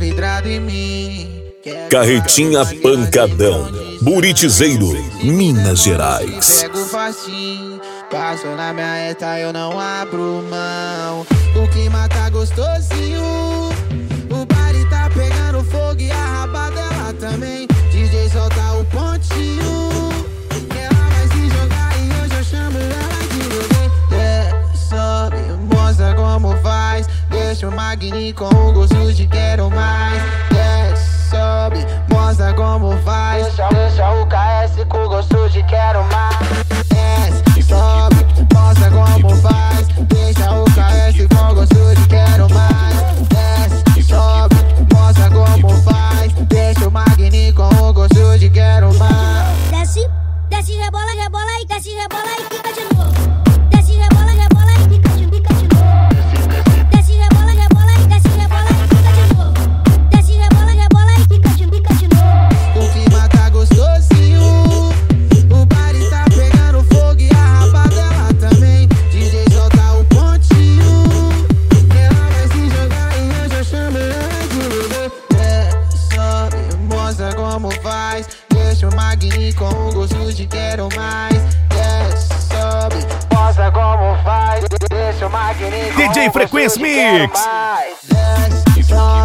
vidrado em mim. Carretinha Pancadão, Buritizeiro, Minas Gerais. Pego facinho, passo na minha reta, eu não abro mão. O clima tá gostosinho, o baile tá pegando fogo e a raba dela também. DJ solta o pontinho, ela vai se jogar e eu já chamo ela de bebê. Sobe, mostra como faz, deixa o magnífico com o gosto de quero mais. Sobe, mostra como faz, deixa o KS com gosto de quero mais. Sobe, mostra como faz, deixa o KS com gosto de quero mais. Sobe, mostra como faz, deixa o magnífico com o gosto de quero mais. Desce, desce, rebola, rebola e desce, rebola e fica de novo. Desce, rebola, rebola e fica de novo. Desce, rebola, rebola e desce, rebola e fica de novo. Desce, rebola, rebola e fica de novo. O clima tá gostosinho, o baile tá pegando fogo e a raba dela também. DJ solta o pontinho, ela vai se jogar e eu já chamo ela de bebê. Sobe, mostra como faz, deixa o magnífico com o gosto de quero mais. Sobe, mostra como faz, deixa o magnífico DJ Frequência Mix. Sobe,